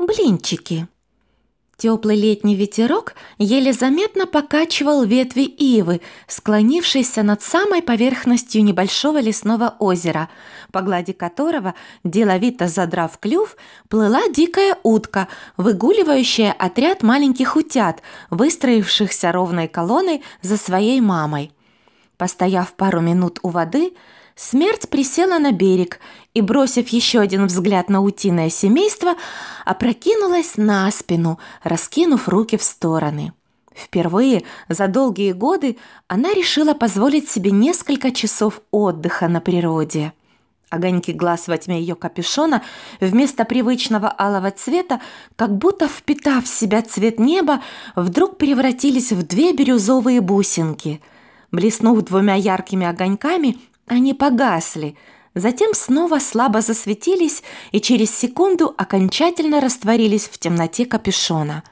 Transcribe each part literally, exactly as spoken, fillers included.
Блинчики. Теплый летний ветерок еле заметно покачивал ветви ивы, склонившейся над самой поверхностью небольшого лесного озера, по глади которого, деловито задрав клюв, плыла дикая утка, выгуливающая отряд маленьких утят, выстроившихся ровной колонной за своей мамой. Постояв пару минут у воды, Смерть присела на берег и, бросив еще один взгляд на утиное семейство, опрокинулась на спину, раскинув руки в стороны. Впервые за долгие годы она решила позволить себе несколько часов отдыха на природе. Огоньки глаз во тьме ее капюшона вместо привычного алого цвета, как будто впитав в себя цвет неба, вдруг превратились в две бирюзовые бусинки. Блеснув двумя яркими огоньками, они погасли, затем снова слабо засветились и через секунду окончательно растворились в темноте капюшона.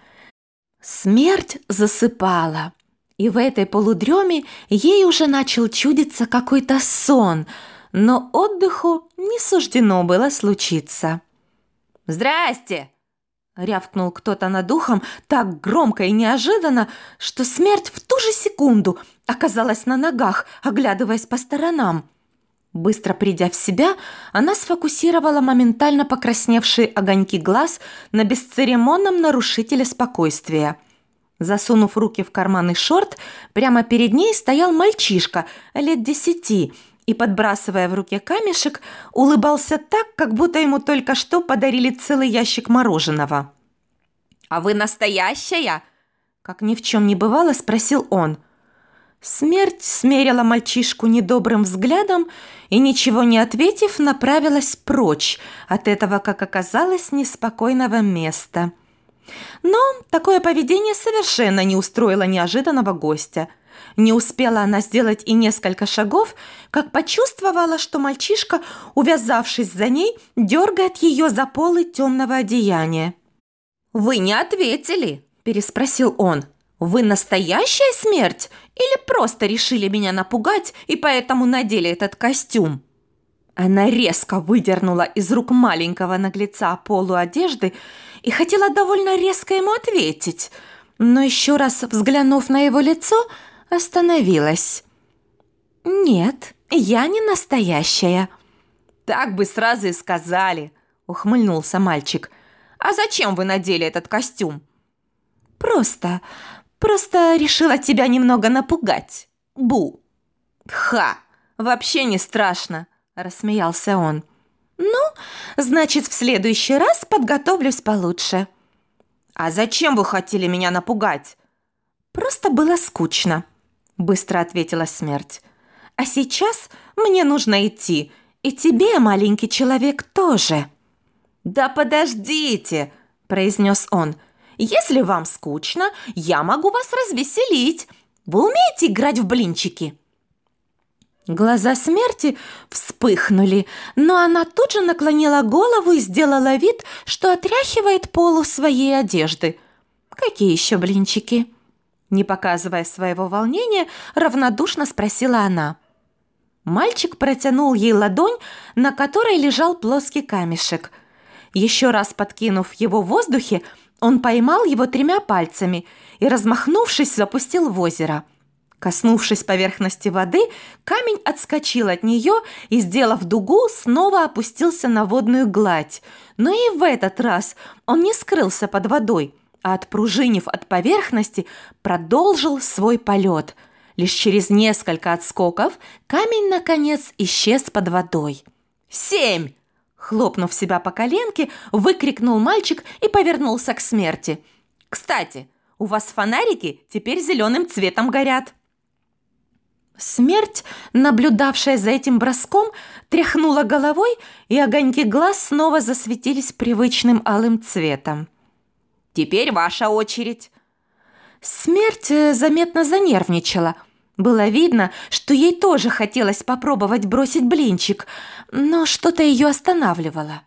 Смерть засыпала, и в этой полудреме ей уже начал чудиться какой-то сон, но отдыху не суждено было случиться. «Здрасте!» — рявкнул кто-то над ухом так громко и неожиданно, что Смерть в ту же секунду оказалась на ногах, оглядываясь по сторонам. Быстро придя в себя, она сфокусировала моментально покрасневшие огоньки глаз на бесцеремонном нарушителе спокойствия. Засунув руки в карманы шорт, прямо перед ней стоял мальчишка лет десяти и, подбрасывая в руке камешек, улыбался так, как будто ему только что подарили целый ящик мороженого. «А вы настоящая?» – как ни в чем не бывало, спросил он. Смерть смерила мальчишку недобрым взглядом и, ничего не ответив, направилась прочь от этого, как оказалось, неспокойного места. Но такое поведение совершенно не устроило неожиданного гостя. Не успела она сделать и несколько шагов, как почувствовала, что мальчишка, увязавшись за ней, дергает ее за полы темного одеяния. «Вы не ответили?» – переспросил он. «Вы настоящая Смерть или просто решили меня напугать и поэтому надели этот костюм?» Она резко выдернула из рук маленького наглеца полу одежды и хотела довольно резко ему ответить, но еще раз взглянув на его лицо, остановилась. «Нет, я не настоящая». «Так бы сразу и сказали», — ухмыльнулся мальчик. «А зачем вы надели этот костюм?» «Просто, просто решила тебя немного напугать. Бу!» «Ха! Вообще не страшно!» – рассмеялся он. «Ну, значит, в следующий раз подготовлюсь получше». «А зачем вы хотели меня напугать?» «Просто было скучно», – быстро ответила Смерть. «А сейчас мне нужно идти, и тебе, маленький человек, тоже». «Да подождите!» – произнес он. «Если вам скучно, я могу вас развеселить. Вы умеете играть в блинчики?» Глаза Смерти вспыхнули, но она тут же наклонила голову и сделала вид, что отряхивает полу своей одежды. «Какие еще блинчики?» Не показывая своего волнения, равнодушно спросила она. Мальчик протянул ей ладонь, на которой лежал плоский камешек. Еще раз подкинув его в воздухе, он поймал его тремя пальцами и, размахнувшись, запустил в озеро. Коснувшись поверхности воды, камень отскочил от нее и, сделав дугу, снова опустился на водную гладь. Но и в этот раз он не скрылся под водой, а, отпружинив от поверхности, продолжил свой полет. Лишь через несколько отскоков камень, наконец, исчез под водой. «Семь!» Хлопнув себя по коленке, выкрикнул мальчик и повернулся к Смерти. «Кстати, у вас фонарики теперь зеленым цветом горят». Смерть, наблюдавшая за этим броском, тряхнула головой, и огоньки глаз снова засветились привычным алым цветом. «Теперь ваша очередь». Смерть заметно занервничала. Было видно, что ей тоже хотелось попробовать бросить блинчик, но что-то ее останавливало.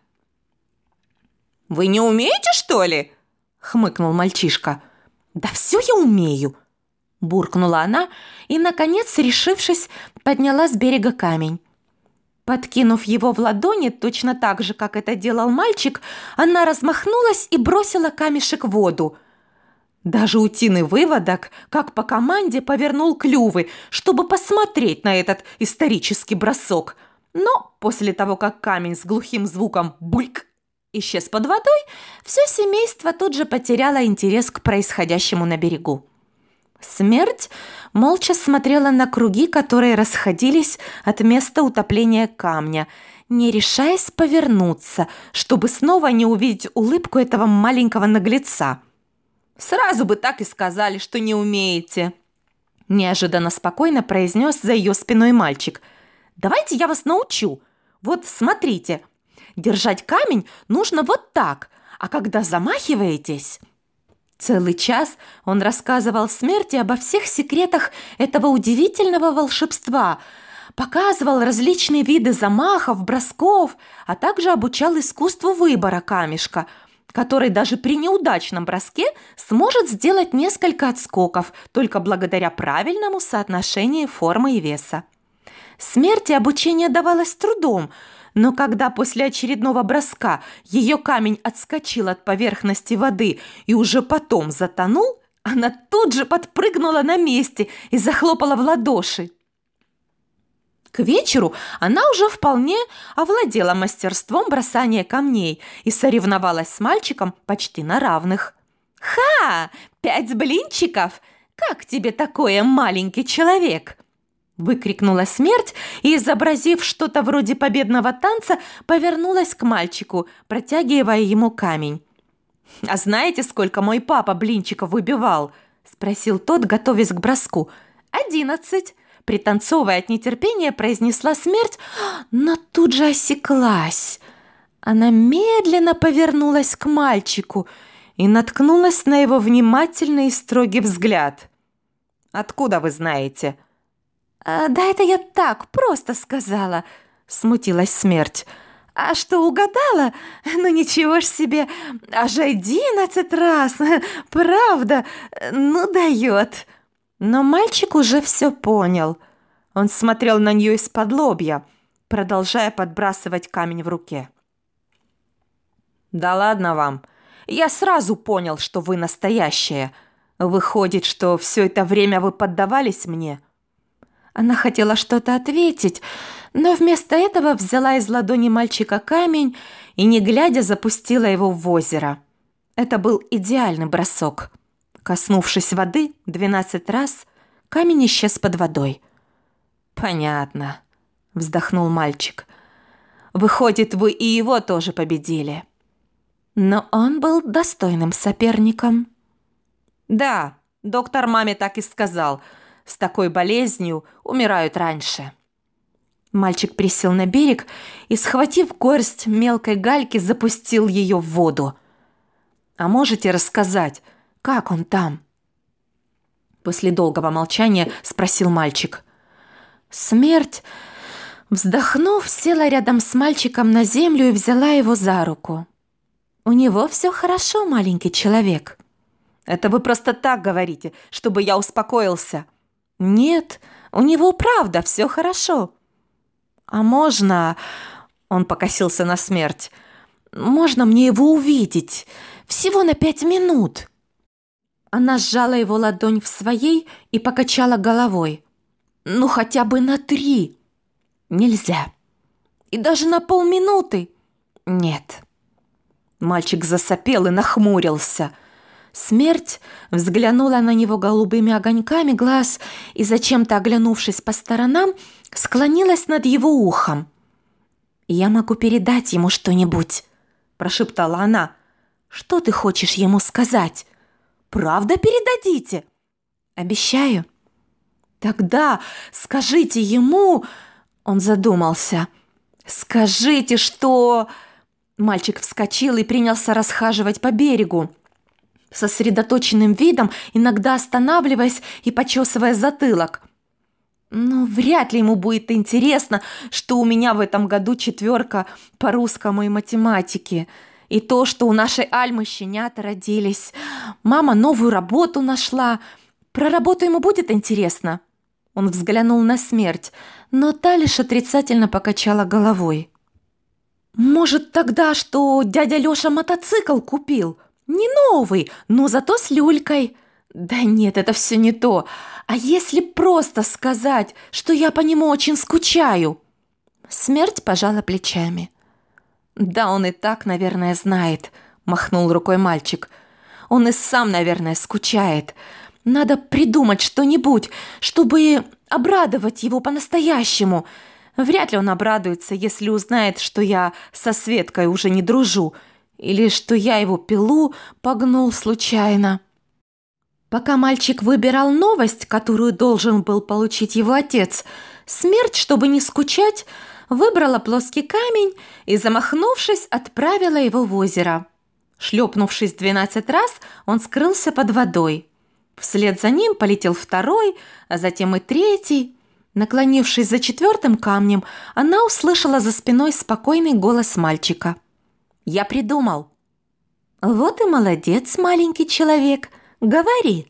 «Вы не умеете, что ли?» — хмыкнул мальчишка. «Да все я умею!» — буркнула она и, наконец, решившись, подняла с берега камень. Подкинув его в ладони, точно так же, как это делал мальчик, она размахнулась и бросила камешек в воду. Даже утиный выводок, как по команде, повернул клювы, чтобы посмотреть на этот исторический бросок. Но после того, как камень с глухим звуком «бульк» исчез под водой, все семейство тут же потеряло интерес к происходящему на берегу. Смерть молча смотрела на круги, которые расходились от места утопления камня, не решаясь повернуться, чтобы снова не увидеть улыбку этого маленького наглеца. «Сразу бы так и сказали, что не умеете», – неожиданно спокойно произнес за ее спиной мальчик. «Давайте я вас научу. Вот смотрите, держать камень нужно вот так, а когда замахиваетесь...» Целый час он рассказывал Смерти обо всех секретах этого удивительного волшебства, показывал различные виды замахов, бросков, а также обучал искусству выбора камешка, который даже при неудачном броске сможет сделать несколько отскоков только благодаря правильному соотношению формы и веса. Смерти обучение давалось с трудом, но когда после очередного броска ее камень отскочил от поверхности воды и уже потом затонул, она тут же подпрыгнула на месте и захлопала в ладоши. К вечеру она уже вполне овладела мастерством бросания камней и соревновалась с мальчиком почти на равных. «Ха! Пять блинчиков! Как тебе такое, маленький человек?» Выкрикнула Смерть и, изобразив что-то вроде победного танца, повернулась к мальчику, протягивая ему камень. «А знаете, сколько мой папа блинчиков выбивал?» – спросил тот, готовясь к броску. «Одиннадцать!» – пританцовывая от нетерпения, произнесла Смерть, но тут же осеклась. Она медленно повернулась к мальчику и наткнулась на его внимательный и строгий взгляд. «Откуда вы знаете?» «Да это я так, просто сказала», – смутилась Смерть. «А что, угадала? Ну ничего ж себе, аж одиннадцать раз, правда, ну дает». Но мальчик уже все понял. Он смотрел на нее из-под лобья, продолжая подбрасывать камень в руке. «Да ладно вам, я сразу понял, что вы настоящая. Выходит, что все это время вы поддавались мне?» Она хотела что-то ответить, но вместо этого взяла из ладони мальчика камень и, не глядя, запустила его в озеро. Это был идеальный бросок. Коснувшись воды двенадцать раз, камень исчез под водой. «Понятно», – вздохнул мальчик. «Выходит, вы и его тоже победили». Но он был достойным соперником. «Да, доктор маме так и сказал. С такой болезнью умирают раньше». Мальчик присел на берег и, схватив горсть мелкой гальки, запустил ее в воду. «А можете рассказать, как он там?» После долгого молчания спросил мальчик. Смерть, вздохнув, села рядом с мальчиком на землю и взяла его за руку. «У него все хорошо, маленький человек». «Это вы просто так говорите, чтобы я успокоился». «Нет, у него правда все хорошо». «А можно...» – он покосился на Смерть. «Можно мне его увидеть? Всего на пять минут». Она сжала его ладонь в своей и покачала головой. «Ну, хотя бы на три». «Нельзя». «И даже на полминуты?» «Нет». Мальчик засопел и нахмурился. Смерть взглянула на него голубыми огоньками глаз и, зачем-то оглянувшись по сторонам, склонилась над его ухом. «Я могу передать ему что-нибудь», – прошептала она. «Что ты хочешь ему сказать? Правда передадите?» «Обещаю». «Тогда скажите ему...» Он задумался. «Скажите, что...» Мальчик вскочил и принялся расхаживать по берегу, сосредоточенным видом, иногда останавливаясь и почесывая затылок. «Ну, вряд ли ему будет интересно, что у меня в этом году четверка по русскому и математике, и то, что у нашей Альмы щенята родились. Мама новую работу нашла. Про работу ему будет интересно?» Он взглянул на смерть, но та лишь отрицательно покачала головой. «Может, тогда, что дядя Лёша мотоцикл купил? Не новый, но зато с люлькой». «Да нет, это все не то. А если просто сказать, что я по нему очень скучаю?» Смерть пожала плечами. «Да он и так, наверное, знает», – махнул рукой мальчик. «Он и сам, наверное, скучает. Надо придумать что-нибудь, чтобы обрадовать его по-настоящему. Вряд ли он обрадуется, если узнает, что я со Светкой уже не дружу, или что я его пилу погнул случайно». Пока мальчик выбирал новость, которую должен был получить его отец, смерть, чтобы не скучать, выбрала плоский камень и, замахнувшись, отправила его в озеро. Шлепнувшись двенадцать раз, он скрылся под водой. Вслед за ним полетел второй, а затем и третий. Наклонившись за четвертым камнем, она услышала за спиной спокойный голос мальчика. «Я придумал». «Вот и молодец, маленький человек. Говори».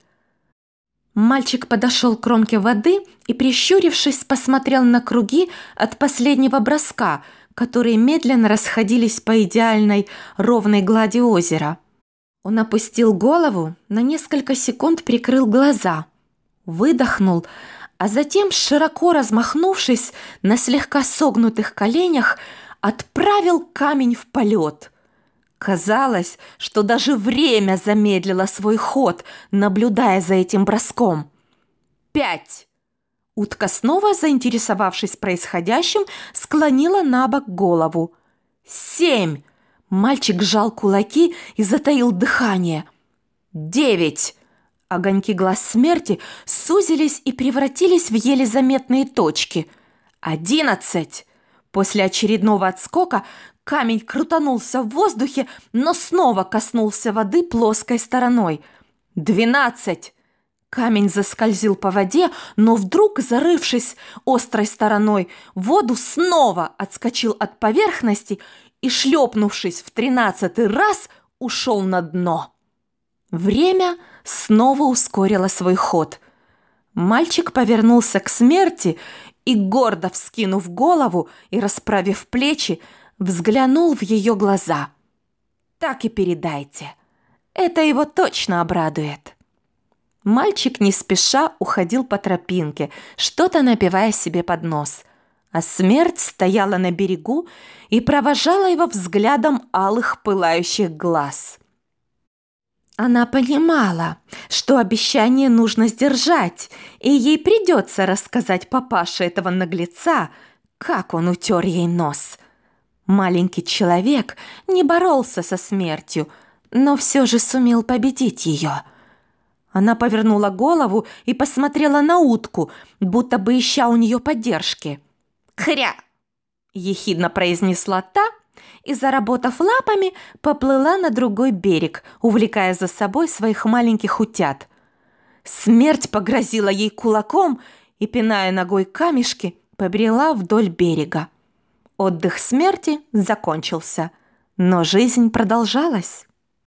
Мальчик подошел к кромке воды и, прищурившись, посмотрел на круги от последнего броска, которые медленно расходились по идеальной ровной глади озера. Он опустил голову, на несколько секунд прикрыл глаза, выдохнул, а затем, широко размахнувшись на слегка согнутых коленях, отправил камень в полет. Казалось, что даже время замедлило свой ход, наблюдая за этим броском. «Пять!» Утка, снова заинтересовавшись происходящим, склонила на бок голову. «Семь!» Мальчик сжал кулаки и затаил дыхание. «Девять!» Огоньки глаз смерти сузились и превратились в еле заметные точки. «Одиннадцать!» После очередного отскока камень крутанулся в воздухе, но снова коснулся воды плоской стороной. «Двенадцать!» Камень заскользил по воде, но вдруг, зарывшись острой стороной, в воду снова отскочил от поверхности и, шлепнувшись в тринадцатый раз, ушел на дно. Время снова ускорило свой ход. Мальчик повернулся к смерти и, гордо вскинув голову и расправив плечи, взглянул в ее глаза. «Так и передайте. Это его точно обрадует». Мальчик не спеша уходил по тропинке, что-то напевая себе под нос, а смерть стояла на берегу и провожала его взглядом алых пылающих глаз. Она понимала, что обещание нужно сдержать, и ей придется рассказать папаше этого наглеца, как он утер ей нос. Маленький человек не боролся со смертью, но все же сумел победить ее. Она повернула голову и посмотрела на утку, будто бы ища у нее поддержки. «Хря!» – ехидно произнесла та и, заработав лапами, поплыла на другой берег, увлекая за собой своих маленьких утят. Смерть погрозила ей кулаком и, пиная ногой камешки, побрела вдоль берега. Отдых смерти закончился, но жизнь продолжалась.